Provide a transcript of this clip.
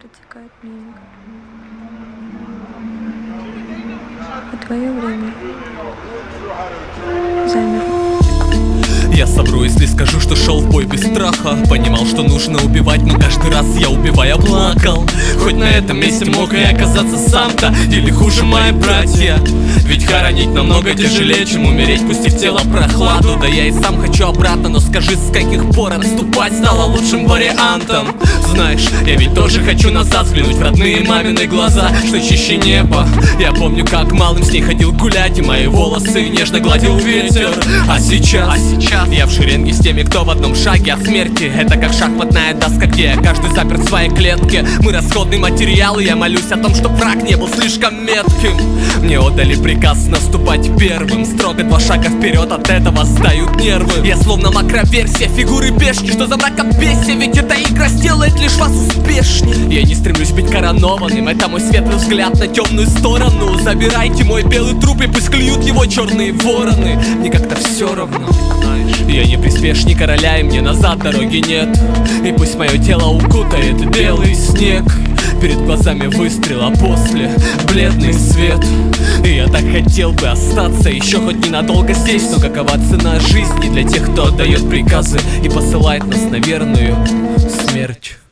протекает мимо. А твое время замерло. Я совру, если скажу, что шел в бой без страха. Понимал, что нужно убивать, но каждый раз я, убивая, плакал. Хоть на этом месте мог и оказаться сам-то, или хуже мои братья. Ведь хоронить намного тяжелее, чем умереть, пустив тело прохладу. Да я и сам хочу обратно, но скажи, с каких пор отступать стало лучшим вариантом? Знаешь, я ведь тоже хочу назад взглянуть в родные мамины глаза, что чище неба. Я помню, как малым с ней ходил гулять, и мои волосы нежно гладил ветер. А сейчас я в шеренге с теми, кто в одном шаге от смерти. Это как шахматная доска, где каждый заперт в своей клетке. Мы расходный материал, и я молюсь о том, чтоб враг не был слишком метким. Мне отдали приказ наступать первым. Строго 2 шага вперед, от этого сдают нервы. Я словно макроверсия фигуры пешки, что за мракобесие, ведь эта игра сделает лишь вас успешней. Я не стремлюсь быть коронованным, это мой светлый взгляд на темную сторону. Забирайте мой белый труп, и пусть клюют его черные вороны. Мне как-то все равно. Я не приспешник короля, и мне назад дороги нет. И пусть мое тело укутает белый снег. Перед глазами выстрел, а после бледный свет. И я так хотел бы остаться еще хоть ненадолго здесь. Но какова цена жизни для тех, кто отдает приказы и посылает нас на верную смерть?